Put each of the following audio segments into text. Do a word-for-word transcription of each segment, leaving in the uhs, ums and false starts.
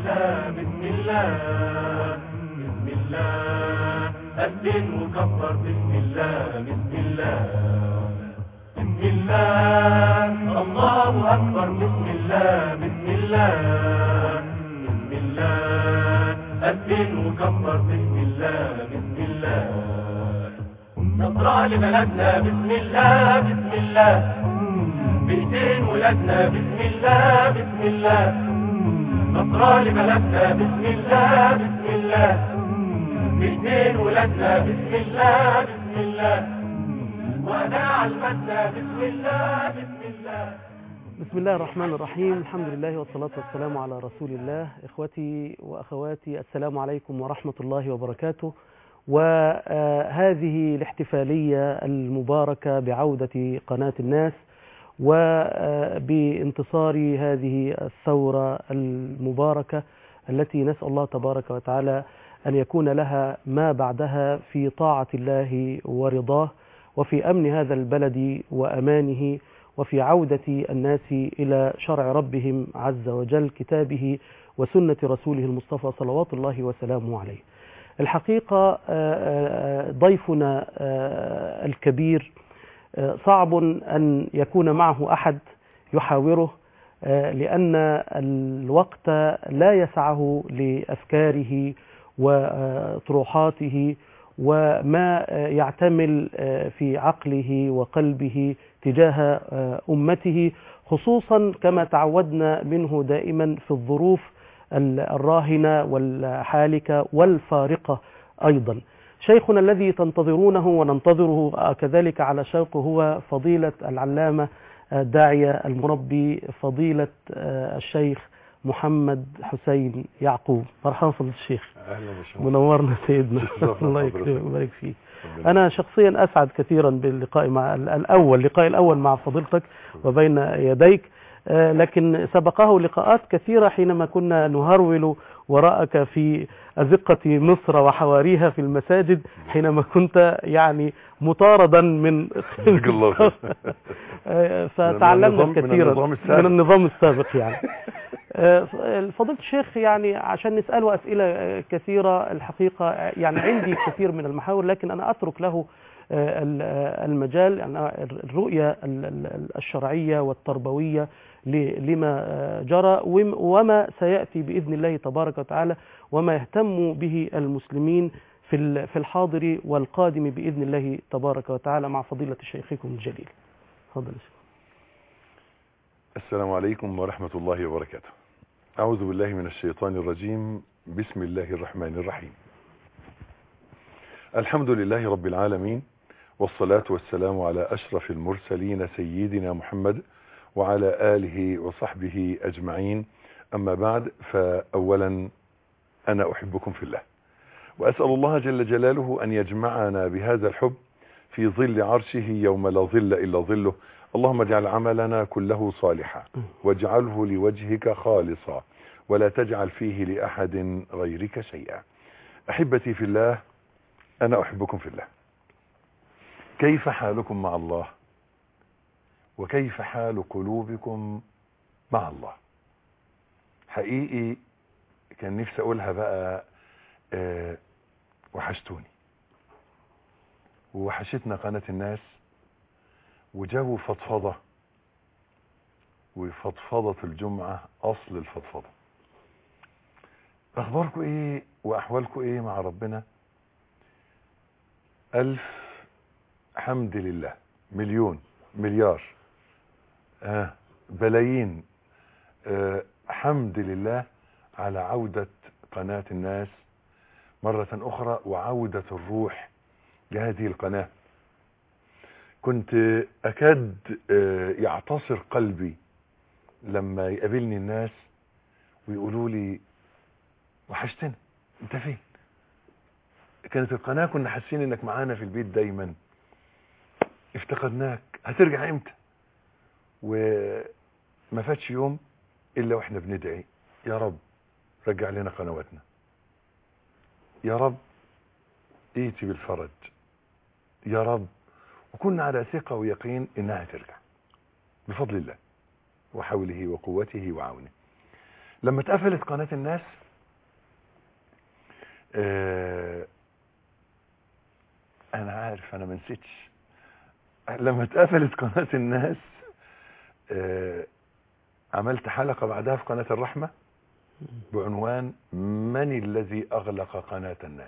الله بسم الله بسم الله أذن وكبر بسم الله بسم الله بسم الله الله أكبر بسم الله بسم الله بسم الله أذن وكبر بسم الله بسم الله نصرة لبلدنا بسم الله بسم الله بإيدين ولادنا بسم الله بسم الله نصرة لبلدنا بسم الله بسم الله بإيدين ولادنا بسم الله بسم الله وداع المدة بسم الله بسم الله. بسم الله الرحمن الرحيم. الحمد لله والصلاة والسلام على رسول الله. إخوتي وأخواتي، السلام عليكم ورحمة الله وبركاته. وهذه الاحتفالية المباركة بعودة قناة الناس وبانتصار هذه الثورة المباركة التي نسأل الله تبارك وتعالى أن يكون لها ما بعدها في طاعة الله ورضاه، وفي أمن هذا البلد وأمانه، وفي عودة الناس إلى شرع ربهم عز وجل، كتابه وسنة رسوله المصطفى صلوات الله وسلامه عليه. الحقيقة ضيفنا الكبير صعب أن يكون معه أحد يحاوره، لأن الوقت لا يسعه لأفكاره وطروحاته وما يعتمل في عقله وقلبه تجاه أمته، خصوصا كما تعودنا منه دائما في الظروف الراهنة والحالكة والفارقة. أيضا شيخنا الذي تنتظرونه وننتظره كذلك على شوق هو فضيلة العلامة الداعية المربي فضيلة الشيخ محمد حسين يعقوب. مرحبا فضيلة الشيخ. اهلا وسهلا، منورنا سيدنا. الله يكرمك ويبارك فيك. انا شخصيا اسعد كثيرا باللقاء مع الاول لقاء الاول مع فضيلتك وبين يديك، لكن سبقه لقاءات كثيرة حينما كنا نهرول وراءك في أزقة مصر وحواريها في المساجد، حينما كنت يعني مطاردا من فتعلمنا كثيرا من النظام السابق. يعني فضيلة الشيخ، يعني عشان نسأله أسئلة كثيرة الحقيقة، يعني عندي كثير من المحاور، لكن أنا أترك له المجال. يعني الرؤية الشرعية والتربوية لما جرى وما سيأتي بإذن الله تبارك وتعالى، وما يهتم به المسلمين في في الحاضر والقادم بإذن الله تبارك وتعالى مع فضيلة شيخكم الجليل. تفضل. السلام عليكم ورحمة الله وبركاته. أعوذ بالله من الشيطان الرجيم. بسم الله الرحمن الرحيم. الحمد لله رب العالمين، والصلاة والسلام على أشرف المرسلين سيدنا محمد وعلى آله وصحبه أجمعين. أما بعد، فأولا أنا أحبكم في الله، وأسأل الله جل جلاله أن يجمعنا بهذا الحب في ظل عرشه يوم لا ظل إلا ظله. اللهم اجعل عملنا كله صالحا واجعله لوجهك خالصا ولا تجعل فيه لأحد غيرك شيئا. أحبتي في الله، أنا أحبكم في الله. كيف حالكم مع الله؟ وكيف حال قلوبكم مع الله؟ حقيقي كان نفسي أقولها بقى، أه وحشتوني ووحشتنا قناة الناس، وجو فضفضة، وفضفضة الجمعة أصل الفضفضة. أخباركم إيه وأحوالكم إيه مع ربنا؟ ألف حمد لله، مليون، مليار، آه بلايين، آه حمد لله على عودة قناة الناس مرة أخرى وعودة الروح لهذه القناة. كنت أكاد آه يعتصر قلبي لما يقابلني الناس ويقولوا لي وحشتنا، انت فين؟ كانت القناة كنا حاسين انك معانا في البيت دايما، افتقدناك، هترجع امتى؟ وما فاتش يوم الا واحنا بندعي يا رب رجع لنا قنواتنا، يا رب ايتي بالفرج، يا رب. وكنا على ثقة ويقين انها ترجع بفضل الله وحوله وقوته وعونه. لما اتقفلت قناة الناس اه انا عارف انا منسيتش، لما اتقفلت قناة الناس اه عملت حلقة بعدها في قناة الرحمة بعنوان من الذي اغلق قناة الناس؟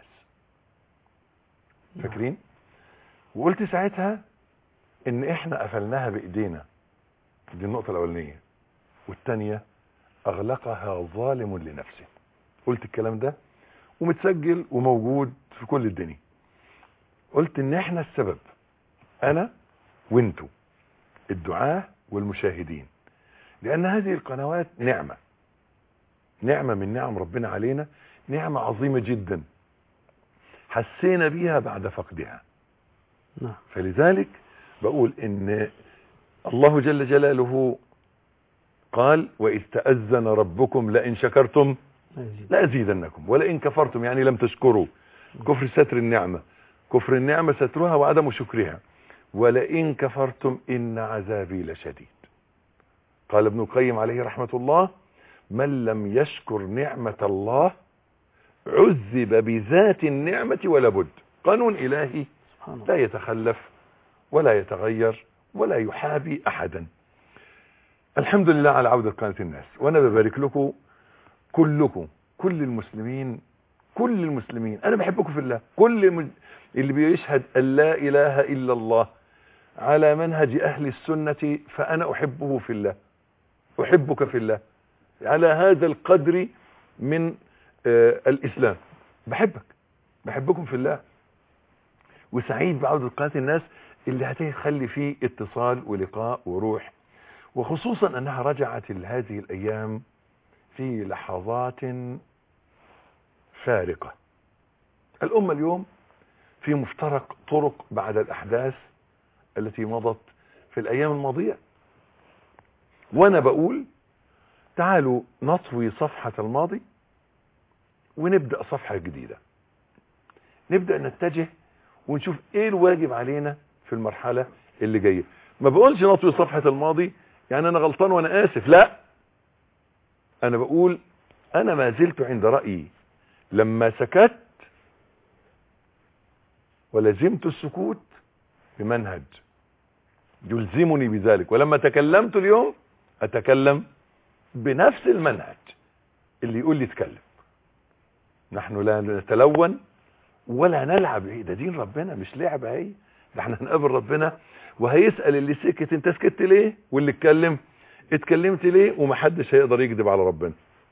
فاكرين؟ وقلت ساعتها ان احنا قفلناها بايدينا، دي النقطة الاولانية، والتانية اغلقها ظالم لنفسه. قلت الكلام ده ومتسجل وموجود في كل الدنيا. قلت ان احنا السبب، انا وانتو الدعاة والمشاهدين، لان هذه القنوات نعمة نعمة من نعم ربنا علينا، نعمة عظيمة جدا حسينا بيها بعد فقدها. فلذلك بقول ان الله جل جلاله قال وإذ تأذن ربكم لئن شكرتم لأزيدنكم ولئن كفرتم، يعني لم تشكروا. كفر ستر النعمة، كفر النعمة سترها وعدم شكرها. ولئن كفرتم إن عذابي لشديد. قال ابن القيم عليه رحمة الله من لم يشكر نعمة الله عذب بذات النعمة ولا بد. قانون إلهي لا يتخلف ولا يتغير ولا يحابي أحدا. الحمد لله على عودة قناة الناس، وانا ببارك لكم كلكم، كل المسلمين كل المسلمين انا بحبكم في الله. كل اللي بيشهد ان لا اله الا الله على منهج اهل السنة فانا احبه في الله، احبك في الله، على هذا القدر من آه الاسلام. بحبك بحبكم في الله، وسعيد بعودة قناة الناس اللي هتخلي فيه اتصال ولقاء وروح، وخصوصا انها رجعت لهذه الايام في لحظات فارقة. الامة اليوم في مفترق طرق بعد الاحداث التي مضت في الايام الماضية، وانا بقول تعالوا نطوي صفحة الماضي ونبدأ صفحة جديدة، نبدأ نتجه ونشوف ايه الواجب علينا في المرحلة اللي جاية. ما بقولش نطوي صفحة الماضي يعني انا غلطان وانا اسف، لا، انا بقول انا ما زلت عند رأيي لما سكت ولزمت السكوت بمنهج يلزمني بذلك، ولما تكلمت اليوم اتكلم بنفس المنهج اللي يقول لي اتكلم. نحن لا نتلون ولا نلعب، ايه ده دين ربنا مش لعبة، هي ده احنا هنقابل ربنا وهيسأل اللي سكت انت سكت ليه، واللي اتكلم اتكلمت ليه، ومحدش هيقدر يكذب على ربنا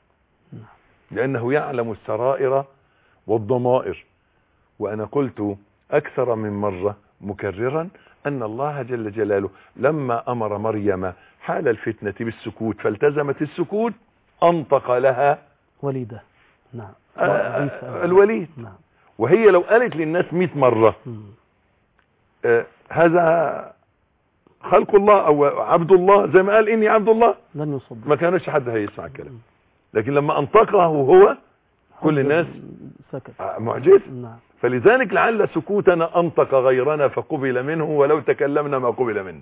لانه يعلم السرائر والضمائر. وانا قلت اكثر من مرة مكررا ان الله جل جلاله لما امر مريم حال الفتنة بالسكوت فالتزمت السكوت انطق لها وليدة. نعم. آه الوليد. نعم. وهي لو قالت للناس مئة مرة آه هذا خلق الله او عبد الله زي ما قال اني عبد الله لن يصدق، ما كانش حد هيسمع الكلام، لكن لما انطقه هو كل الناس سكت. آه معجز. نعم. فلذلك لعل سكوتنا انطق غيرنا فقبل منه ولو تكلمنا ما قبل منه،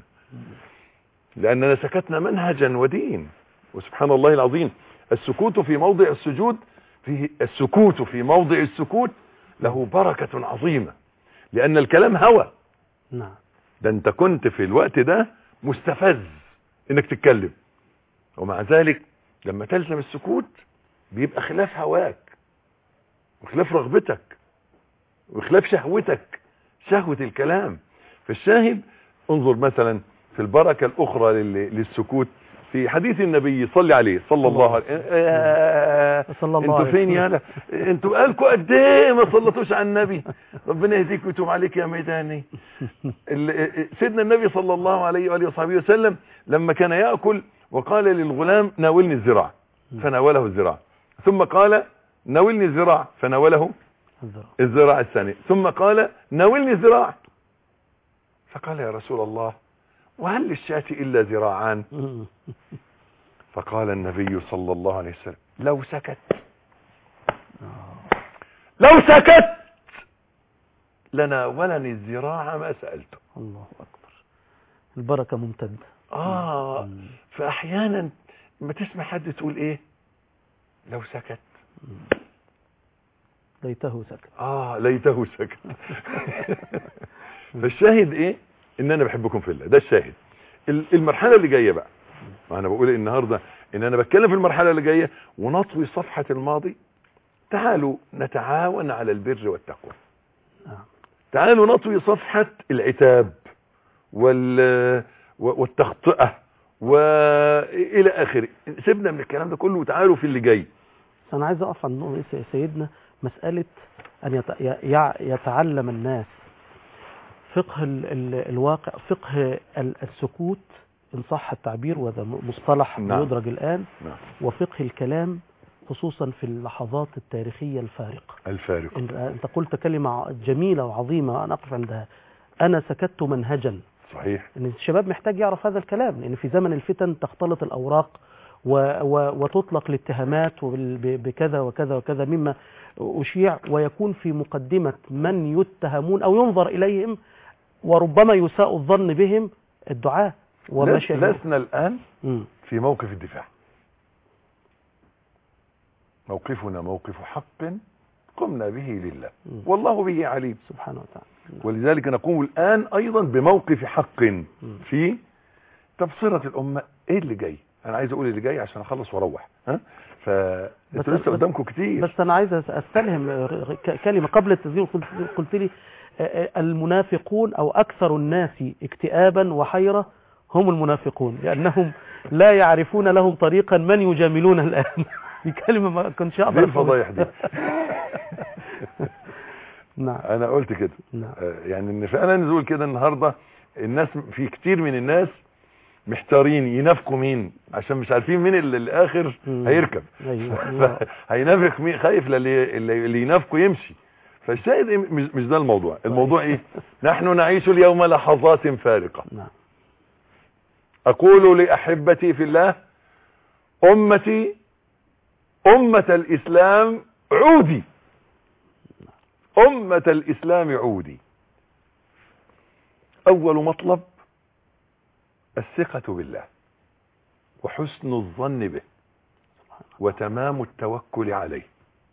لاننا سكتنا منهجا ودين. وسبحان الله العظيم السكوت في موضع السجود فيه السكوت في موضع السكوت له بركة عظيمة، لان الكلام هوى. نعم. ده انت كنت في الوقت ده مستفز انك تتكلم، ومع ذلك لما تلزم السكوت بيبقى خلاف هواك وخلاف رغبتك وخلاف شهوتك، شهوة الكلام. فالشاهد انظر مثلا في البركة الاخرى للسكوت في حديث النبي صلى عليه صلى الله عليه صلى الله انتوا فين يالا، انتوا قالكوا قد ايه ما صلتوش على النبي، ربنا يهديك ويتوب عليك يا ميداني. سيدنا النبي صلى الله عليه واله وصحبه وسلم لما كان ياكل وقال للغلام ناولني الذراع فناوله الذراع، ثم قال ناولني الذراع فناوله الذراع الثاني، ثم قال ناولني الذراع، فقال يا رسول الله وهل للشاة إلا ذراعان؟ فقال النبي صلى الله عليه وسلم لو سكت لو سكت لناولني الذراع ما سألته. الله أكبر، البركة ممتدة. آه فأحيانا ما تسمع حد تقول إيه لو سكت ليته سكت. اه ليته سكت. فالشاهد ايه؟ ان انا بحبكم في الله، ده الشاهد. المرحله اللي جايه بقى، ما انا بقول النهارده ان انا بتكلم في المرحله اللي جايه ونطوي صفحه الماضي. تعالوا نتعاون على البر والتقوى. تعالوا نطوي صفحه العتاب وال والتخطئه والى اخره. سيبنا من الكلام ده كله وتعالوا في اللي جاي. انا عايز اقف عند نقطه سيدنا، مساله ان يتعلم الناس فقه ال ال الواقع، فقه السكوت ان صح التعبير، وهذا مصطلح نعم. يدرج الان نعم. وفقه الكلام خصوصا في اللحظات التاريخية الفارقة الفارقة. انت قلت كلمة جميلة وعظيمة انا اقف عندها، انا سكت منهجا. صحيح. ان الشباب محتاج يعرف هذا الكلام، لان في زمن الفتن تختلط الاوراق و و وتطلق الاتهامات بكذا وكذا وكذا مما اشيع، ويكون في مقدمة من يتهمون او ينظر اليهم وربما يساء الظن بهم الدعاة. لسنا الآن في موقف الدفاع، موقفنا موقف حق قمنا به لله والله به عليم سبحانه وتعالى. ولذلك نقوم الآن أيضا بموقف حق في تبصرة الأمة. إيه اللي جاي؟ أنا عايز أقول اللي جاي عشان أخلص وأروح. ها؟ فأنتوا لسه قدامكم كتير. بس أنا عايز أستلهم كلمة قبل التسجيل. قلت لي المنافقون أو أكثر الناس اكتئابا وحيرة هم المنافقون، لأنهم لا يعرفون لهم طريقا من يجاملون الآن. دي كلمة ما كنتش أقدر. دي الفضايح دي. نعم. أنا قلت كده. نعم. يعني إن فعلا نقول كده النهاردة الناس، في كتير من الناس محتارين ينافقوا مين، عشان مش عارفين مين اللي الآخر هيركب. هينافق مين، خايف اللي, اللي ينافقوا يمشي. فالشاهد مش ده الموضوع. الموضوع إيه؟ نحن نعيش اليوم لحظات فارقة. نعم. أقول لأحبتي في الله، أمتي أمة الإسلام عودي، أمة الإسلام عودي. أول مطلب الثقة بالله وحسن الظن به وتمام التوكل عليه.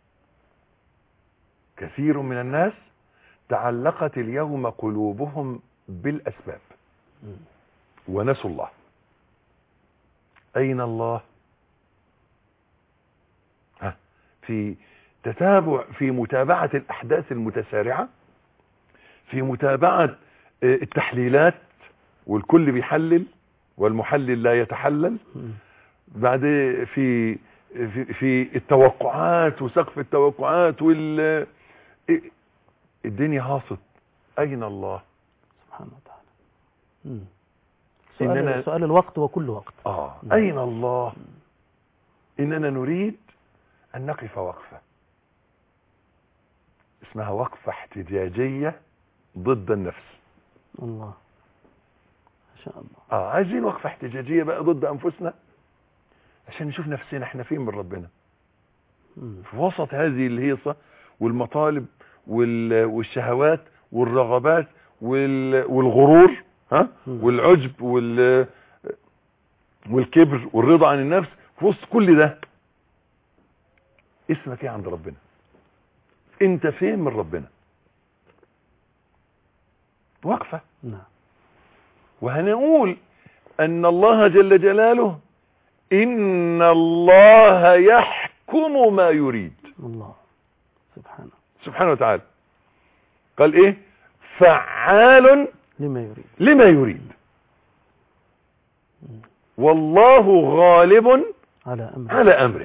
كثير من الناس تعلقت اليوم قلوبهم بالأسباب ونسوا الله. أين الله؟ ها في تتابع، في متابعة الأحداث المتسارعة، في متابعة التحليلات والكل بيحلل والمحلل لا يتحلل، بعد في في, في التوقعات وسقف التوقعات وال الدنيا هاصت. أين الله؟ سبحانه وتعالى. سؤال, سؤال الوقت وكل وقت. آه أين الله؟ إننا نريد أن نقف وقفة اسمها وقفة احتجاجية ضد النفس. الله ما شاء الله. آه عايزين وقفة احتجاجية بقى ضد أنفسنا عشان نشوف نفسنا احنا فين من ربنا. مم. في وسط هذه الهيصة والمطالب والشهوات والرغبات والغرور، ها، والعجب وال والكبر والرضا عن النفس، في وسط كل ده اسمك ايه عند ربنا؟ انت فين من ربنا؟ وقفة. نعم. وهنقول ان الله جل جلاله ان الله يحكم ما يريد. الله سبحانه سبحانه وتعالى قال ايه؟ فعال لما يريد لما يريد والله غالب على أمره, على أمره.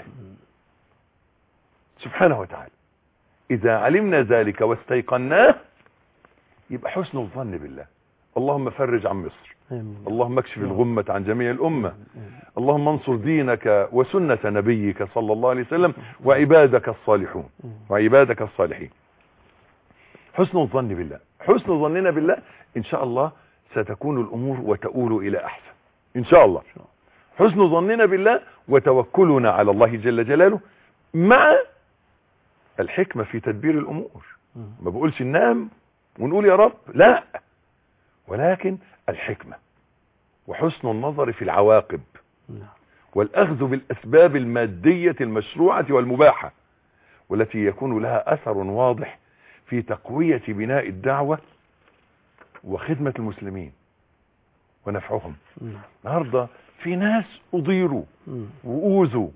سبحانه وتعالى. إذا علمنا ذلك واستيقناه يبقى حسن الظن بالله. اللهم فرج عن مصر. آمين. اللهم اكشف الغمة عن جميع الأمة. آمين. اللهم انصر دينك وسنة نبيك صلى الله عليه وسلم وعبادك الصالحون وعبادك الصالحين. حسن الظن بالله. حسن ظننا بالله إن شاء الله ستكون الأمور وتؤول إلى أحسن إن شاء الله. حسن ظننا بالله وتوكلنا على الله جل جلاله مع الحكمة في تدبير الأمور. ما بقولش ننام ونقول يا رب، لا، ولكن الحكمة وحسن النظر في العواقب والأخذ بالأسباب المادية المشروعة والمباحة، والتي يكون لها أثر واضح في تقوية بناء الدعوة وخدمة المسلمين ونفعهم. النهارده في ناس أضيروا وأوذوا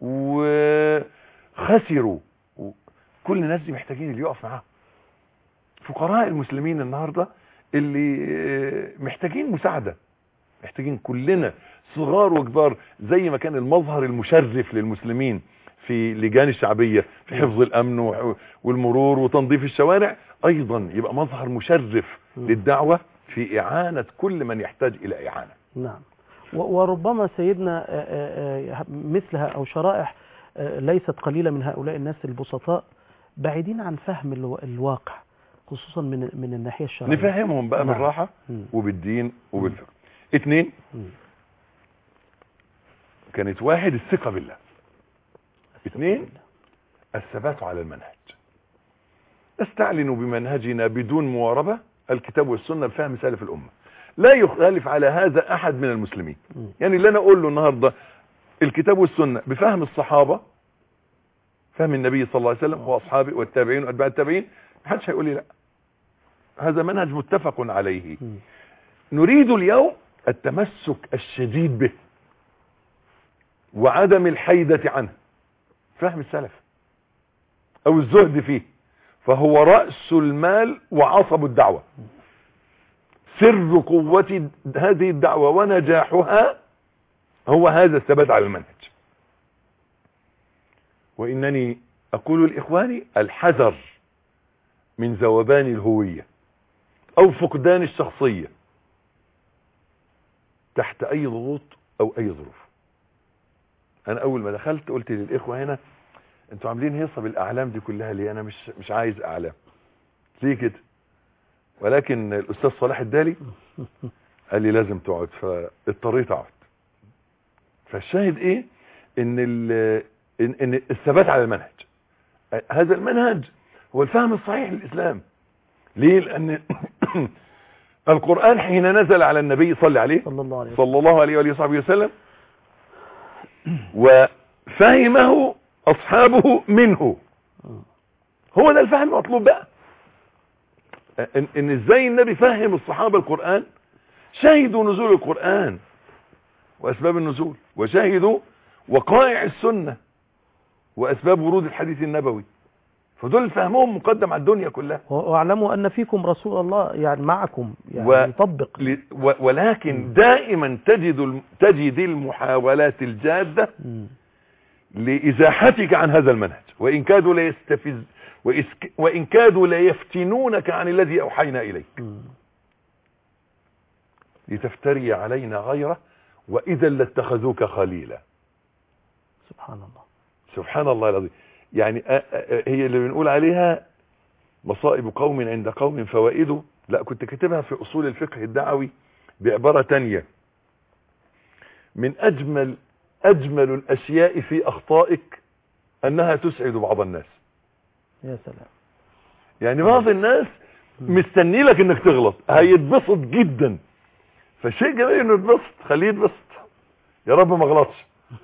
وخسروا، كل الناس دي محتاجين اللي يقف معاهم. فقراء المسلمين النهارده اللي محتاجين مساعدة، محتاجين كلنا صغار وكبار، زي ما كان المظهر المشرف للمسلمين في لجان الشعبية في حفظ الأمن والمرور وتنظيف الشوارع، أيضا يبقى مظهر مشرف للدعوة في إعانة كل من يحتاج إلى إعانة. نعم. وربما سيدنا مثلها أو شرائح ليست قليلة من هؤلاء الناس البسطاء بعيدين عن فهم الواقع، خصوصا من من الناحية الشرعية. نفهمهم بقى نعم. بالراحة مم. وبالدين وبالفقه. اثنين، مم. كانت واحد الثقة بالله. اثنين الثبات على المنهج. نستعلن بمنهجنا بدون مواربة الكتاب والسنة بفهم سلف الأمة، لا يخالف على هذا أحد من المسلمين. مم. يعني اللي أنا أقول له النهاردة الكتاب والسنة بفهم الصحابة، فهم النبي صلى الله عليه وسلم وأصحابه والتابعين وأتباع التابعين، محدش هيقول لي لا، هذا منهج متفق عليه. مم. نريد اليوم التمسك الشديد به وعدم الحيدة عنه، فهم السلف او الزهد فيه، فهو رأس المال وعصب الدعوة. سر قوة هذه الدعوة ونجاحها هو هذا الثبات على المنهج. وإنني أقول لإخواني الحذر من ذوبان الهوية أو فقدان الشخصية تحت أي ضغوط أو أي ظروف. أنا أول ما دخلت قلت للإخوة هنا أنتوا عاملين هيصة بالأعلام دي كلها ليه؟ أنا مش مش عايز أعلام ليه كده؟ ولكن الأستاذ صلاح الدالي قال لي لازم تقعد، فاضطريت أقعد. فالشاهد إيه؟ إن إن, إن الثبات على المنهج، هذا المنهج هو الفهم الصحيح للإسلام. ليه؟ لأن القرآن حين نزل على النبي صلى عليه صلى الله عليه صلى الله عليه وآله وصحبه وسلم وفهمه أصحابه منه، هو ده الفهم المطلوب بقى. إن, إن إزاي النبي فهم الصحابة القرآن، شاهدوا نزول القرآن وأسباب النزول، وشاهدوا وقائع السنة وأسباب ورود الحديث النبوي، فدول فهمهم مقدم على الدنيا كلها. واعلموا أن فيكم رسول الله يعني معكم يعني و... يطبق ل... و... ولكن م. دائما تجد تجد المحاولات الجادة م. لإزاحتك عن هذا المنهج، وإن كادوا ليستفز وإسك... وإن كادوا ليفتنونك عن الذي أوحينا إليك م. لتفتري علينا غيره وإذا لاتخذوك خليلا. سبحان الله سبحان الله العظيم. يعني هي اللي بنقول عليها مصائب قوم عند قوم فوائده، لا كنت كاتبها في أصول الفقه الدعوي بعبارة تانية: من أجمل أجمل الأشياء في أخطائك أنها تسعد بعض الناس. يا سلام. يعني بعض الناس مستني لك انك تغلط، هيتبسط جدا، فالشيء جميل انه يتبسط، خليه يتبسط، يا رب ما غلطش.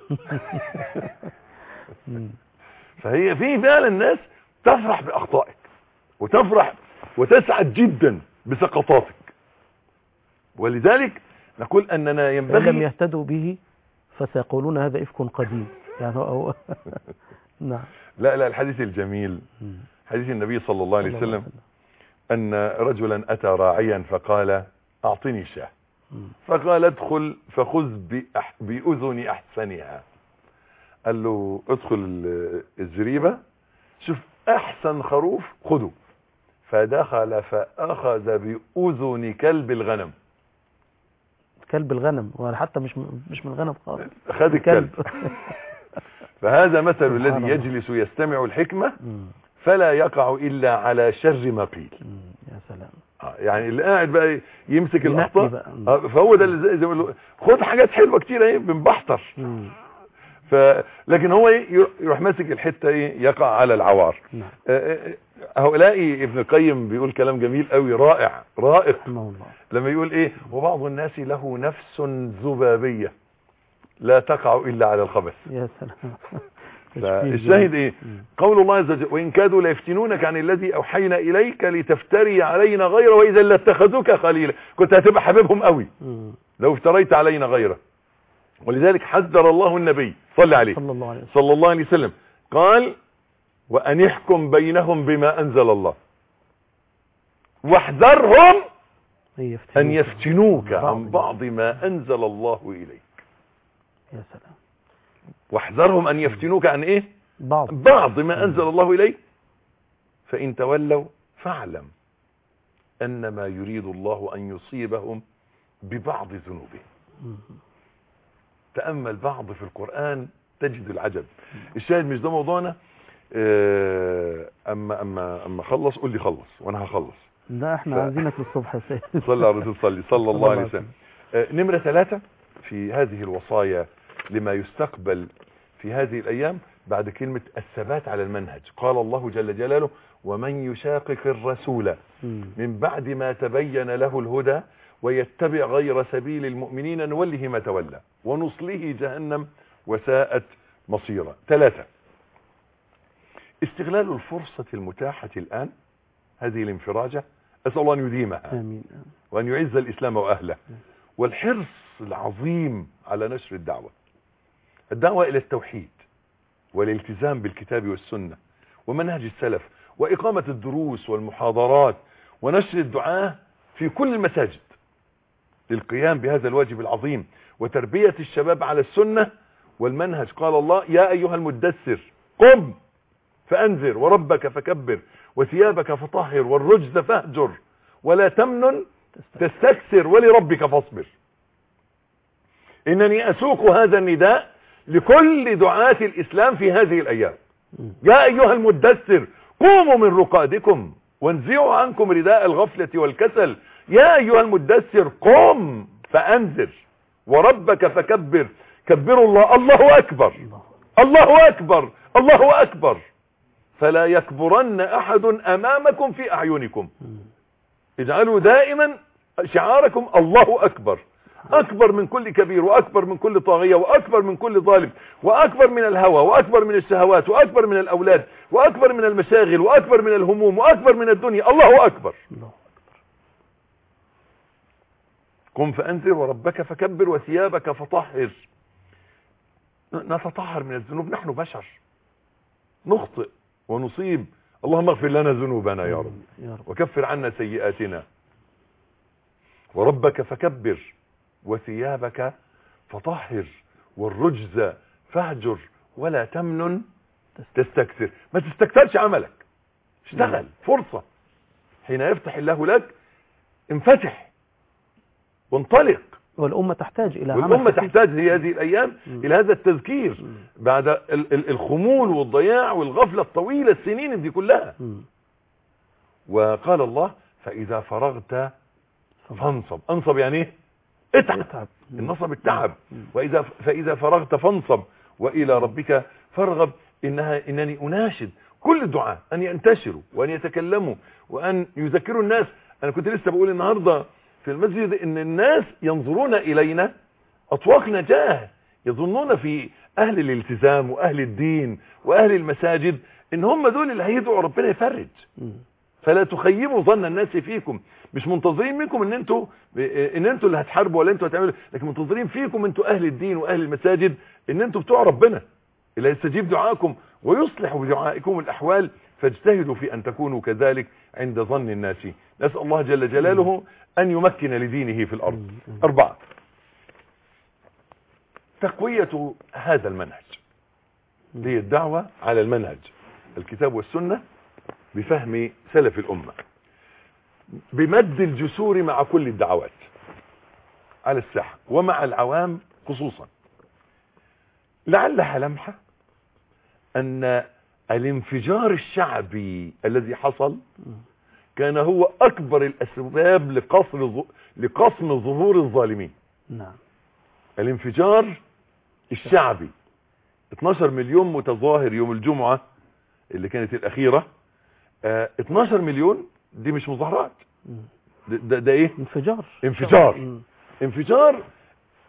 فهي في فعلا الناس تفرح بأخطائك وتفرح وتسعد جدا بسقطاتك، ولذلك نقول أننا ينبغي لم يهتدوا به فسيقولون هذا إفك قديم يعني أو نعم. لا لا الحديث الجميل حديث النبي صلى الله عليه وسلم أن رجلا أتى راعيا فقال أعطني شاة، فقال ادخل فخذ بأح... بأذن أحسنها. قال له ادخل الزريبة شوف أحسن خروف خذه، فدخل فأخذ بأذن كلب الغنم. كلب الغنم وحتى مش مش من الغنم خالص، خذ الكلب. فهذا مثل الذي يجلس يستمع الحكمة فلا يقع إلا على شر ما قيل. يا سلام. يعني اللي قاعد بقى يمسك الأخطاء، فهو ده اللي زي ما له خد حاجات حلوة كتير اهي بنبحتر، ف لكن هو يروح ماسك الحته ايه يقع على العوار. نعم. هؤلاء ابن القيم بيقول كلام جميل قوي رائع رائق لما يقول ايه: وبعض الناس له نفس ذبابيه لا تقع إلا على الخبث. يا سلام. فالشاهد ايه؟ قول الله عز وجل وإن كادوا ليفتنونك عن الذي أوحينا إليك لتفتري علينا غيره وإذا لاتخذوك خليلا. كنت هتبقى حبيبهم قوي لو افتريت علينا غيره. ولذلك حذر الله النبي صلى عليه صلى الله عليه وسلم, صلى الله عليه وسلم قال وأن يحكم بينهم بما أنزل الله واحذرهم أن يفتنوك عن بعض ما أنزل الله إليك. يا سلام. واحذرهم أن يفتنوك عن إيه؟ بعض, بعض ما أنزل الله إليك فإن تولوا فاعلم أنما يريد الله أن يصيبهم ببعض ذنوبهم. تأمل بعض في القرآن تجد العجب. الشاهد مش ده موضوعنا. أما أما أما خلص قول لي خلص وأنا هخلص. لا احنا ف... عايزينك للصبح يا سيدي. صلى على الرسول صلى صلى الله عليه وسلم. نمرة ثلاثة في هذه الوصايا لما يستقبل في هذه الأيام بعد كلمة الثبات على المنهج. قال الله جل جلاله ومن يشاقق الرسول من بعد ما تبين له الهدى ويتبع غير سبيل المؤمنين نوله ما تولى ونصله جهنم وساءت مصيرا. ثلاثة استغلال الفرصة المتاحة الآن هذه الانفراجة أسأل الله أن يديمها آمين. وأن يعز الإسلام وأهله والحرص العظيم على نشر الدعوة الدعوة إلى التوحيد والالتزام بالكتاب والسنة ومنهج السلف وإقامة الدروس والمحاضرات ونشر الدعاء في كل المساجد للقيام بهذا الواجب العظيم وتربية الشباب على السنة والمنهج. قال الله يا أيها المدثر قم فأنذر وربك فكبر وثيابك فطهر والرجز فاهجر ولا تمنن تستكثر ولربك فاصبر. إنني أسوق هذا النداء لكل دعاة الإسلام في هذه الأيام. يا أيها المدثر قوموا من رقادكم وانزعوا عنكم رداء الغفلة والكسل. يا أيها المدثر قم فأنذر وربك فكبر. كبروا الله الله أكبر الله أكبر الله أكبر فلا يكبرن أحد أمامكم في أعينكم. اجعلوا دائما شعاركم الله أكبر أكبر من كل كبير وأكبر من كل طاغية وأكبر من كل ظالم وأكبر من الهوى وأكبر من الشهوات وأكبر من الأولاد وأكبر من المشاغل وأكبر من الهموم وأكبر من الدنيا. الله أكبر. قم فأنذر وربك فكبر وثيابك فطهر. نتطهر من الذنوب. نحن بشر نخطئ ونصيب. اللهم اغفر لنا ذنوبنا يا رب وكفر عنا سيئاتنا. وربك فكبر وثيابك فطهر والرجز فاهجر ولا تمنن تستكثر. ما تستكثرش عملك. اشتغل فرصة حين يفتح الله لك انفتح وانطلق. والأمة تحتاج إلى والأمة تحتاج في هذه الأيام م. إلى هذا التذكير م. بعد ال ال الخمول والضياع والغفلة الطويلة السنين دي كلها. م. وقال الله فإذا فرغت فانصب. انصب يعني ايه؟ اتعب. النصب التعب. وإذا فإذا فرغت فانصب وإلى ربك فارغب. إنها إنني أناشد كل الدعاء أن ينتشروا وأن يتكلموا وأن يذكروا الناس. أنا كنت لسه بقول النهاردة في المسجد إن الناس ينظرون إلينا أطواق نجاة. يظنون في أهل الالتزام وأهل الدين وأهل المساجد إن هم دول اللي هيدعوا ربنا يفرج. فلا تخيبوا ظن الناس فيكم. مش منتظرين منكم ان انتوا ان انتوا اللي هتحاربوا ولا انتوا هتعملوا، لكن منتظرين فيكم انتوا اهل الدين واهل المساجد ان انتوا بتوع ربنا اللي يستجيب دعائكم ويصلح بدعائكم الاحوال. فاجتهدوا في ان تكونوا كذلك عند ظن الناس. نسأل الله جل جلاله ان يمكن لدينه في الارض. اربعة تقوية هذا المنهج. هي الدعوة على المنهج الكتاب والسنة بفهم سلف الأمة بمد الجسور مع كل الدعوات على الساحة ومع العوام خصوصا. لعلها لمحة أن الانفجار الشعبي الذي حصل كان هو أكبر الأسباب لقصر لقصم ظهور الظالمين. نعم. الانفجار الشعبي اتناشر مليون متظاهر يوم الجمعة اللي كانت الأخيرة. اه اتناشر مليون دي مش مظاهرات. ده, ده, ده ايه؟ انفجار. انفجار. مم. انفجار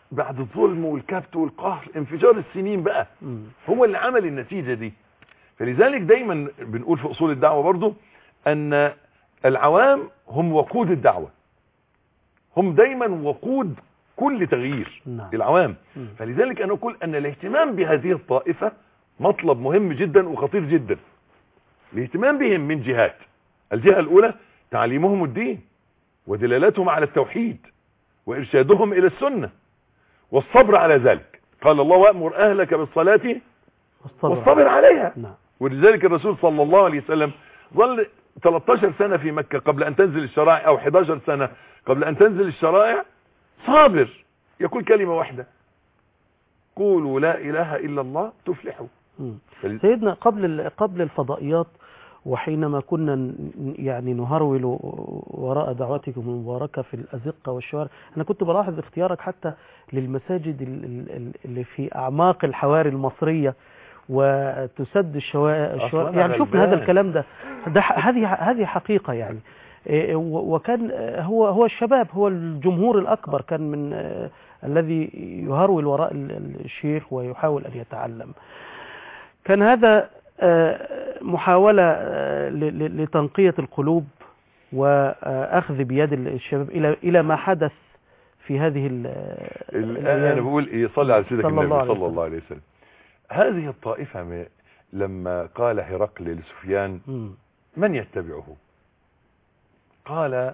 بعد الظلم والكبت والقهر انفجار السنين بقى مم. هو اللي عمل النتيجة دي. فلذلك دايما بنقول في اصول الدعوة برضو ان العوام هم وقود الدعوة، هم دايما وقود كل تغيير. نعم. العوام. مم. فلذلك انا اقول ان الاهتمام بهذه الطائفة مطلب مهم جدا وخطير جدا. الاهتمام بهم من جهات: الجهة الاولى تعليمهم الدين ودلالتهم على التوحيد وارشادهم الى السنة والصبر على ذلك. قال الله: وأمر اهلك بالصلاة والصبر عليها. نعم. ولذلك الرسول صلى الله عليه وسلم ظل ثلاث عشرة سنة في مكة قبل ان تنزل الشرائع، او احد عشر سنة قبل ان تنزل الشرائع، صابر يقول كلمة واحدة: قولوا لا اله الا الله تفلحوا. فل... سيدنا قبل قبل الفضائيات، وحينما كنا يعني نهرول وراء دعوتكم المباركة في الأزقة والشوارع، أنا كنت بلاحظ اختيارك حتى للمساجد اللي في أعماق الحواري المصرية وتسد الشوارع، يعني شفنا هذا الكلام ده, ده هذه هذه حقيقة يعني. وكان هو هو الشباب، هو الجمهور الأكبر كان من الذي يهرول وراء الشيخ ويحاول أن يتعلم. كان هذا محاولة لتنقية القلوب وأخذ بيد الشباب إلى إلى ما حدث في هذه الآن. أنا بقول إيه، صلى على سيدك النبي صلى الله عليه وسلم. هذه الطائفة لما قال هرقل لسفيان: من يتبعه؟ قال: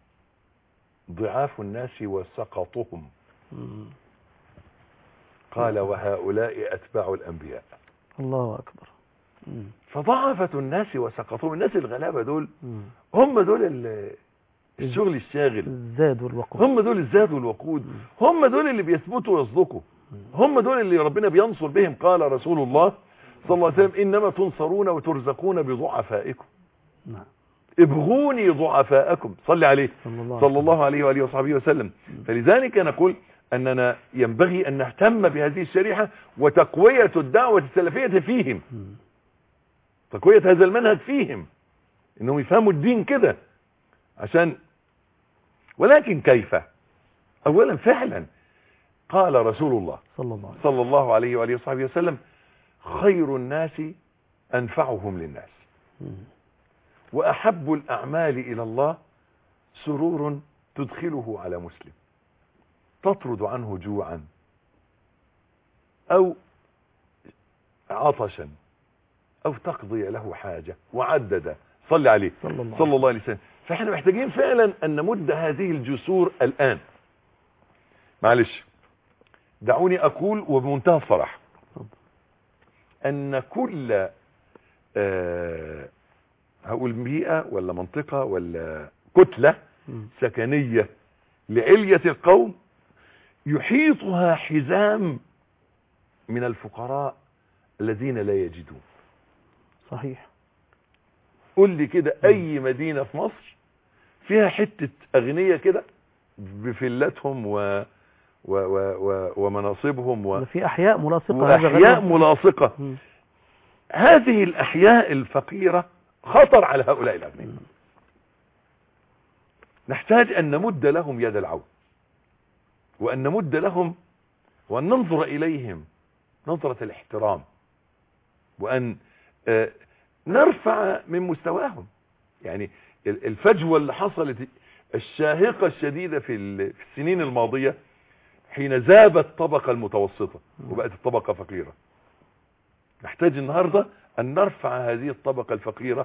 ضعاف الناس وسقطهم. قال: وهؤلاء أتباع الأنبياء. الله أكبر. فضعفة الناس وسقطهم، الناس الغلابة دول هم دول الشغل الشاغل، الزاد والوقود، هم دول الزاد والوقود، هم دول اللي بيثبتوا ويصدقوا، هم دول اللي ربنا بينصر بهم. قال رسول الله صلى الله عليه وسلم: إنما تنصرون وترزقون بضعفائكم. نعم. ابغوني ضعفاءكم. صلي عليه صلى الله عليه وآله وصحبه وسلم. فلذلك نقول أننا ينبغي أن نهتم بهذه الشريحة وتقوية الدعوة السلفية فيهم، تقوية هذا المنهج فيهم، إنهم يفهموا الدين كده. عشان ولكن كيف؟ أولا فعلا قال رسول الله صلى الله عليه وآله وصحبه وسلم: خير الناس أنفعهم للناس، وأحب الأعمال إلى الله سرور تدخله على مسلم تطرد عنه جوعا أو عطشا أو تقضي له حاجة. وعدد صلى عليه صلى الله, صلى الله عليه وسلم. فإحنا محتاجين فعلا أن نمد هذه الجسور الآن. معلش دعوني أقول وبمنتهى الصراحة أن كل آه هقول بيئة ولا منطقة ولا كتلة سكنية لعلية القوم يحيطها حزام من الفقراء الذين لا يجدون. صحيح. قل لي كده اي مدينة في مصر فيها حتة اغنية كده بفلتهم و و و و ومناصبهم و في احياء ملاصقة، واحياء ملاصقة. م. هذه الاحياء الفقيرة خطر على هؤلاء الاغنياء. نحتاج ان نمد لهم يد العون، وان نمد لهم وان ننظر اليهم نظرة الاحترام، وان نرفع من مستواهم. يعني الفجوة اللي حصلت الشاهقة الشديدة في السنين الماضية حين زابت الطبقة المتوسطة وبقت الطبقة فقيرة. نحتاج النهاردة ان نرفع هذه الطبقة الفقيرة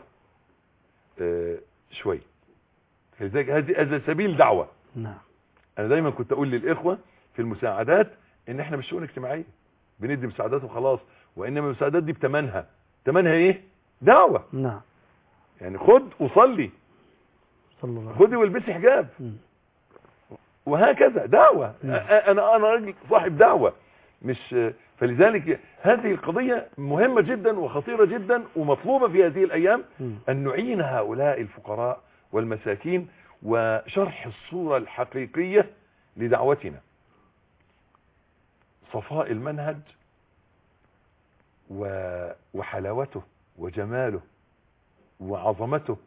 شوي. هذا سبيل دعوة. نعم. انا دايما كنت اقول للاخوة في المساعدات ان احنا مش شؤون اجتماعية بندي مساعدات وخلاص، وانما المساعدات دي بتمنها. تمنها ايه؟ دعوة. نعم. يعني خد وصلي، خدي والبسي حجاب، وهكذا دعوة. انا انا راجل صاحب دعوة مش. فلذلك هذه القضية مهمة جدا وخطيرة جدا ومطلوبة في هذه الايام ان نعين هؤلاء الفقراء والمساكين وشرح الصورة الحقيقية لدعوتنا. صفاء المنهج وحلاوته وجماله وعظمته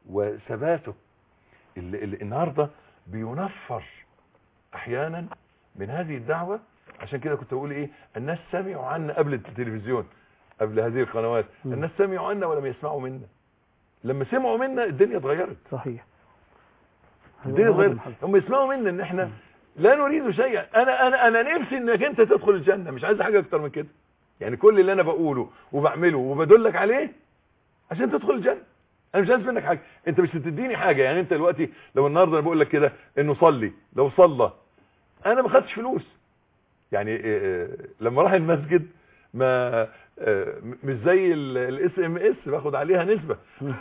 وثباته. النهاردة بينفر احيانا من هذه الدعوة. عشان كده كنت اقول ايه، الناس سمعوا عنا قبل التلفزيون، قبل هذه القنوات، م. الناس سمعوا عنا ولم يسمعوا منا. لما سمعوا منا الدنيا اتغيرت. صحيح. الدنيا اتغيرت. هم يسمعوا منا ان احنا لا نريد شيئا. انا انا انا نفسي انك انت تدخل الجنة، مش عايز حاجة اكتر من كده. يعني كل اللي انا بقوله وبعمله وبدلك عليه عشان تدخل الجنة. انا مش عايز منك حاجة، انت مش هتديني حاجة. يعني انت دلوقتي لو النهارده انا بقول لك كده انه صلي، لو صلى انا ما خدتش فلوس. يعني لما راح المسجد ما مش زي الاس ام اس باخد عليها نسبة.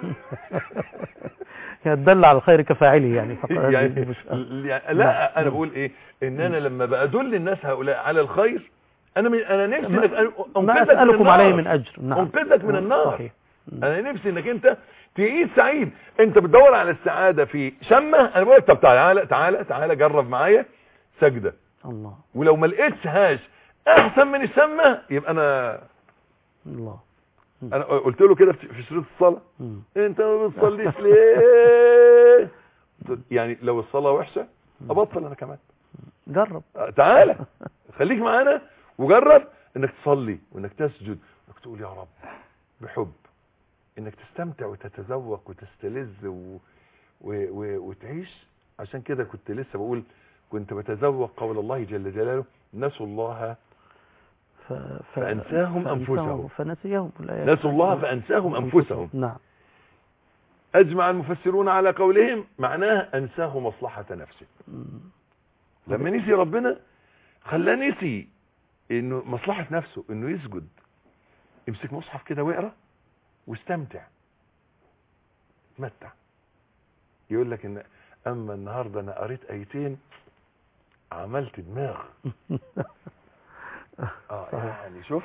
يدل على الخير كفاعله يعني فقط. يعني لا انا بقول ايه، ان انا لما بأدل الناس هؤلاء على الخير انا انا نفسي ما اسالكم عليه من اجر. نعم انقذك من النار. صحيح. انا نفسي انك انت تعيش سعيد. انت بتدور على السعادة في شمة، انا بقول لك طب تعالى تعالى تعالى جرب معايا سجدة. الله. ولو ما لقيتش هاش احسن من الشمة يبقى انا الله. انا قلت له كده في شريط الصلاة، انت ما بتصليش ليه؟ يعني لو الصلاة وحشة ابطل انا كمان. جرب تعالى خليك معانا وجرب انك تصلي وانك تسجد وانك تقول يا رب بحب، انك تستمتع وتتذوق وتستلذ و... و... و... وتعيش. عشان كده كنت لسه بقول كنت بتذوق قول الله جل جلاله نسوا الله ف... ف... فأنساهم أنفسهم فنسيهم. نسوا الله فأنساهم أنفسهم. نعم. أجمع المفسرون على قولهم معناه أنساه مصلحة نفسه. لما نسي ربنا خلاه نسي إنه مصلحة نفسه إنه يسجد. امسك مصحف كده واقرأ واستمتع تمتع. يقول لك إن أما النهاردة أنا قريت آيتين عملت دماغ. اه يعني شوف،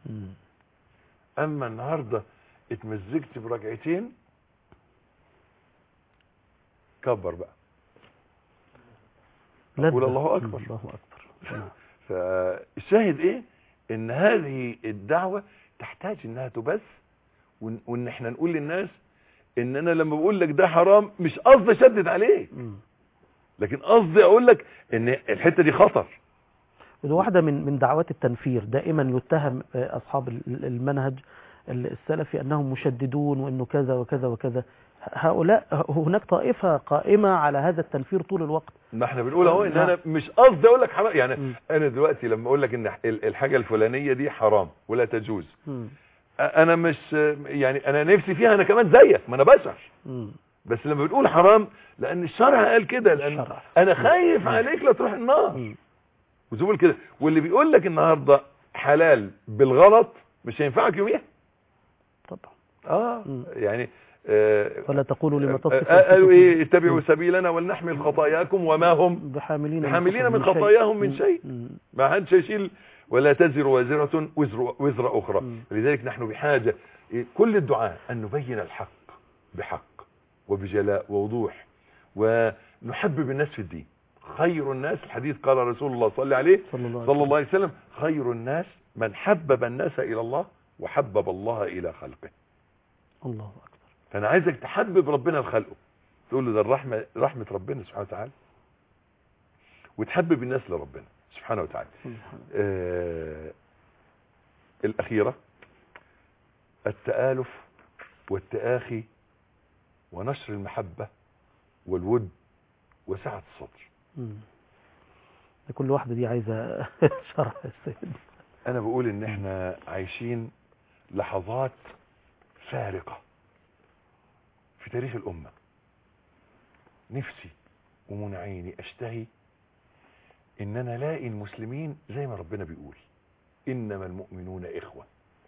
اما النهارده اتمزجت بركعتين كبر بقى قول الله اكبر. الله اكبر. فالشاهد ايه، ان هذه الدعوة تحتاج انها تبث، وان احنا نقول للناس ان انا لما بقول لك ده حرام مش قصدي اشدد عليك، لكن قصدي اقول لك ان الحتة دي خطر. وده واحدة من من دعوات التنفير. دائما يتهم أصحاب المنهج السلفي أنهم مشددون وأنه كذا وكذا وكذا. هؤلاء هناك طائفة قائمة على هذا التنفير طول الوقت. ما احنا بنقول اهو ان انا مش قصدي اقول لك حرام. يعني م. انا دلوقتي لما اقول لك ان الحاجة الفلانية دي حرام ولا تجوز، م. انا مش يعني انا نفسي فيها انا كمان زيك، ما انا بشر. م. بس لما بنقول حرام لان الشرع قال كده، لان الشرع. انا خايف م. عليك لا تروح النار. م. وزول كده. واللي بيقول لك النهارده حلال بالغلط مش هينفعك يوميها طبعا. اه م. يعني آه ولا تقولوا لما تصف آه قالوا ايه اتبعوا سبيلنا ولنحمل خطاياكم وما هم بحاملين بحاملين من, من خطاياهم من شيء. م. ما حدش يشيل ولا تزر وازرة وزر وزر اخرى. م. لذلك نحن بحاجة كل الدعاء ان نبين الحق بحق وبجلاء ووضوح ونحبب الناس في الدين. خير الناس، الحديث قال رسول الله صلى عليه صلى الله, صلى الله عليه وسلم خير الناس من حبب الناس الى الله وحبب الله الى خلقه. الله اكبر. فانا عايزك تحبب ربنا لخلقه، تقول له ده الرحمه رحمه ربنا سبحانه وتعالى، وتحبب الناس لربنا سبحانه وتعالى. آه الاخيره التآلف والتآخي ونشر المحبه والود وسعة الصدر. امم كل واحدة دي عايزة شرح السيد. انا بقول ان احنا عايشين لحظات فارقة في تاريخ الامة. نفسي ومن عيني اشتهي ان انا الاقي المسلمين زي ما ربنا بيقول انما المؤمنون اخوة.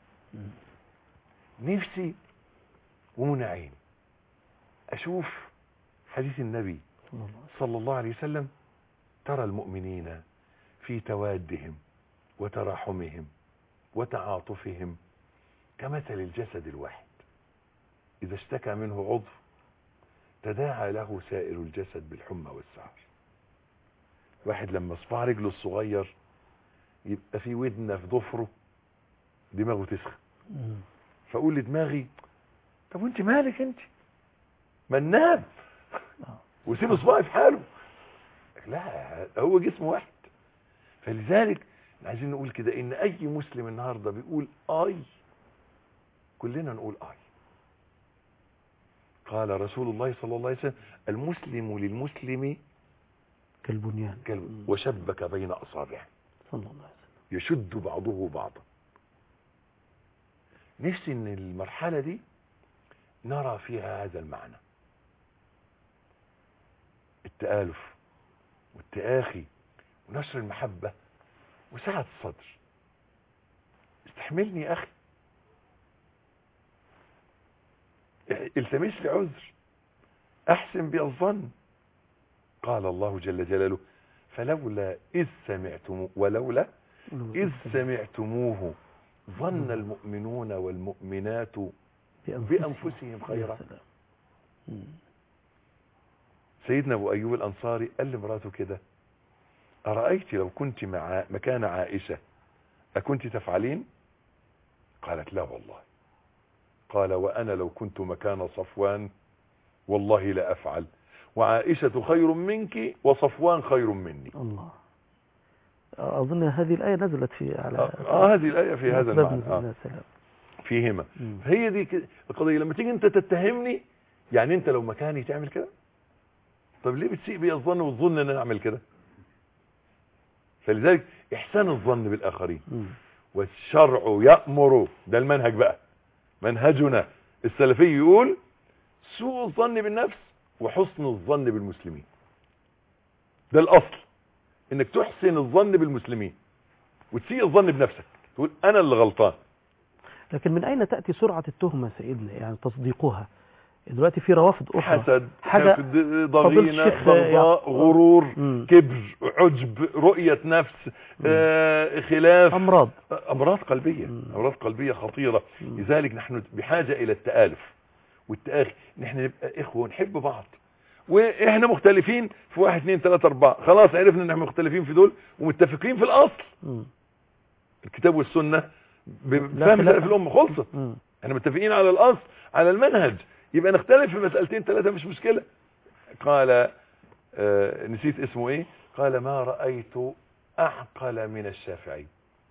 نفسي ومن عيني اشوف حديث النبي صلى الله عليه وسلم ترى المؤمنين في توادهم وتراحمهم وتعاطفهم كمثل الجسد الواحد إذا اشتكى منه عضو تداعى له سائر الجسد بالحمى والسعر. واحد لما صباع رجله الصغير يبقى في ودنه في ضفره دماغه تسخن، فاقول لدماغي طب وانت مالك انت ما ننام وسيب صباعي في حاله. لا هو جسم واحد. فلذلك عايزين نقول كده ان اي مسلم النهارده بيقول اي كلنا نقول اي. قال رسول الله صلى الله عليه وسلم المسلم للمسلم كالبنيان كالبنيان وشبك بين اصابعه صلى الله عليه وسلم يشد بعضه بعضا. نفسي ان المرحله دي نرى فيها هذا المعنى، التآلف والتآخي ونشر المحبة وسعة الصدر. استحملني يا أخي، التمس لي عذر، أحسن بي الظن. قال الله جل جلاله فلولا إذ سمعتموه ولولا إذ سمعتموه ظن المؤمنون والمؤمنات بأنفسهم خيرا. سيدنا أبو أيوب الأنصاري قال لمراته كده أرأيت لو كنت مع مكان عائشة أكنت تفعلين؟ قالت لا والله. قال وأنا لو كنت مكان صفوان والله لا أفعل، وعائشة خير منك وصفوان خير مني. الله. أظن هذه الآية نزلت في على آه, آه هذه الآية في هذا المعنى آه. فيهما. هي دي القضية. لما تيجي أنت تتهمني يعني أنت لو مكاني تعمل كده؟ طب ليه بتسيء بي الظن وتظن ان انا اعمل كده؟ فلذلك احسان الظن بالاخرين م. والشرع يأمر، ده المنهج بقى، منهجنا السلفي يقول سوء الظن بالنفس وحسن الظن بالمسلمين. ده الاصل، انك تحسن الظن بالمسلمين وتسيء الظن بنفسك، تقول انا اللي غلطان. لكن من اين تأتي سرعة التهمة سيدنا؟ يعني تصديقها دلوقتي في روافض اخرى، حسد، حاجة ضغينة، بغضاء، غرور، مم. كبر، عجب، رؤية نفس، آه، خلاف، امراض امراض قلبية مم. امراض قلبية خطيرة. مم. لذلك نحن بحاجة الى التآلف والتآخي، نحن نبقى اخوة ونحب بعض، واحنا مختلفين في واحد اثنين ثلاثة اربعة، خلاص عرفنا ان احنا مختلفين في دول ومتفقين في الاصل. مم. الكتاب والسنة بفهم سلف الامة خلصت. مم. احنا متفقين على الاصل، على المنهج، يبقى نختلف في مسألتين ثلاثة مش مشكلة. قال آه نسيت اسمه ايه، قال ما رأيت اعقل من الشافعي،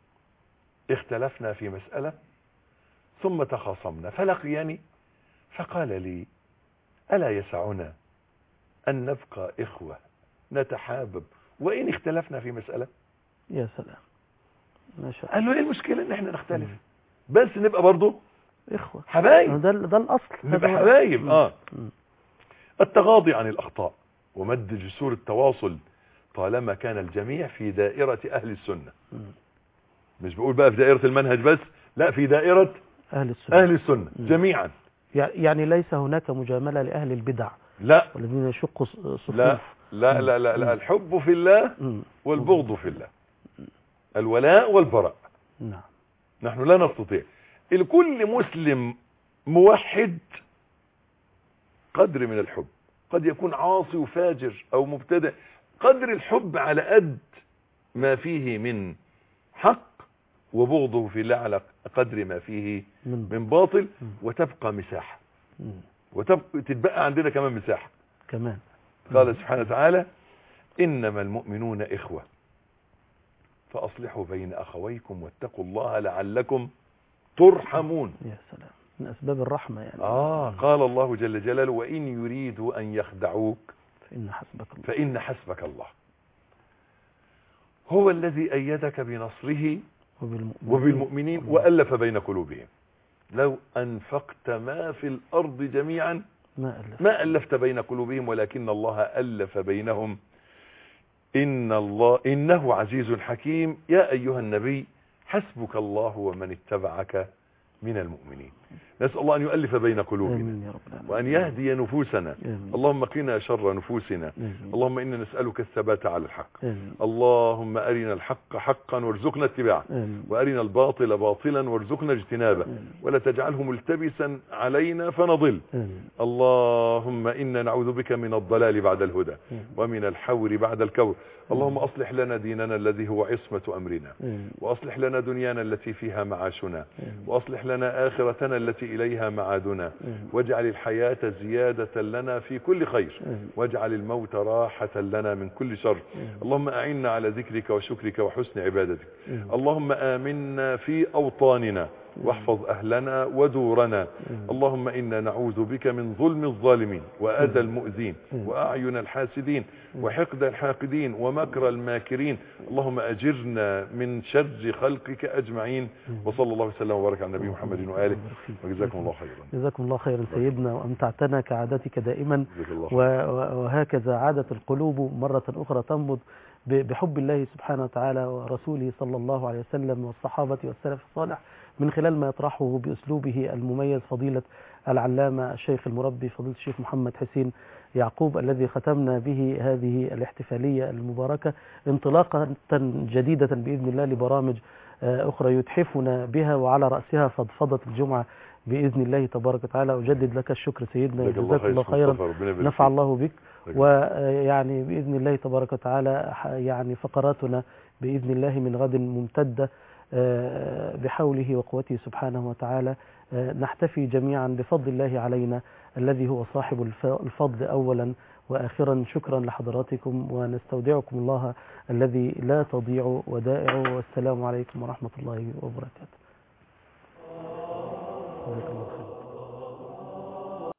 اختلفنا في مسألة ثم تخاصمنا فلقيني فقال لي ألا يسعنا أن نبقى إخوة نتحابب وإن اختلفنا في مسألة؟ يا سلام، ما شاء الله. قال له ايه المشكلة ان احنا نختلف م. بس نبقى برضو إخوة حبايب، ده ده الأصل، نبقى حبايب. اه م. التغاضي عن الأخطاء ومد جسور التواصل طالما كان الجميع في دائرة أهل السنة. م. مش بقول بقى في دائرة المنهج بس، لا، في دائرة أهل السنة, أهل السنة جميعا. يعني ليس هناك مجاملة لأهل البدع، لا، والذين يشقوا صفوف. لا لا لا لا, لا. الحب في الله والبغض في الله، الولاء والبراء. نعم. نحن لا نستطيع. الكل مسلم موحد قدر من الحب، قد يكون عاصي وفاجر او مبتدع، قدر الحب على قد ما فيه من حق، وبغضه في الله على قدر ما فيه من باطل، وتبقى مساحة، وتبقى تتبقى عندنا كمان مساحة كمان. قال سبحانه وتعالى إنما المؤمنون إخوة فأصلحوا بين أخويكم واتقوا الله لعلكم ترحمون. يا سلام، من أسباب الرحمة يعني. آه قال الله جل جلاله وإن يريدوا أن يخدعوك فإن حسبك الله فإن حسبك الله هو الذي أيدك بنصره وبالمؤمنين, وبالمؤمنين وألف بين قلوبهم لو أنفقت ما في الأرض جميعا ما ألفت, ما ألفت بين قلوبهم ولكن الله ألف بينهم إن الله إنه عزيز حكيم. يا أيها النبي حسبك الله ومن اتبعك من المؤمنين. نسأل الله أن يؤلف بين قلوبنا وأن يهدي نفوسنا. اللهم قنا شر نفوسنا. اللهم إنا نسألك الثبات على الحق. اللهم أرنا الحق حقا وارزقنا اتباعه، وأرنا الباطل باطلا وارزقنا اجتنابه، ولا تجعله ملتبسا علينا فنضل. اللهم إنا نعوذ بك من الضلال بعد الهدى ومن الحور بعد الكور. اللهم أصلح لنا ديننا الذي هو عصمة أمرنا، وأصلح لنا دنيانا التي فيها معاشنا، وأصلح لنا آخرتنا التي إليها معادنا، واجعل الحياة زيادة لنا في كل خير، واجعل الموت راحة لنا من كل شر. اللهم أعنا على ذكرك وشكرك وحسن عبادتك. اللهم آمنا في أوطاننا واحفظ أهلنا ودورنا. اللهم إنا نعوذ بك من ظلم الظالمين وأذى المؤذين وأعين الحاسدين وحقد الحاقدين ومكر الماكرين. اللهم أجرنا من شر خلقك أجمعين. وصلى الله وسلم وبارك على النبي محمد وآله، وجزاكم الله خيرا. جزاكم الله خيرا سيدنا، وأمتعتنا كعادتك دائما، وهكذا عادت القلوب مرة أخرى تنبض بحب الله سبحانه وتعالى ورسوله صلى الله عليه وسلم والصحابة والسلف الصالح من خلال ما يطرحه بأسلوبه المميز فضيلة العلامة الشيخ المربي فضيلة الشيخ محمد حسين يعقوب، الذي ختمنا به هذه الاحتفالية المباركة انطلاقة جديدة بإذن الله لبرامج أخرى يتحفنا بها، وعلى رأسها فضفضة الجمعة بإذن الله تبارك وتعالى. أجدد لك الشكر سيدنا، جزاك الله خيرا، نفع الله بك. ويعني بإذن الله تبارك وتعالى يعني فقراتنا بإذن الله من غد ممتدة بحوله وقوته سبحانه وتعالى. نحتفي جميعا بفضل الله علينا الذي هو صاحب الفضل أولا وآخرا. شكرا لحضراتكم، ونستودعكم الله الذي لا تضيع ودائعه، والسلام عليكم ورحمة الله وبركاته.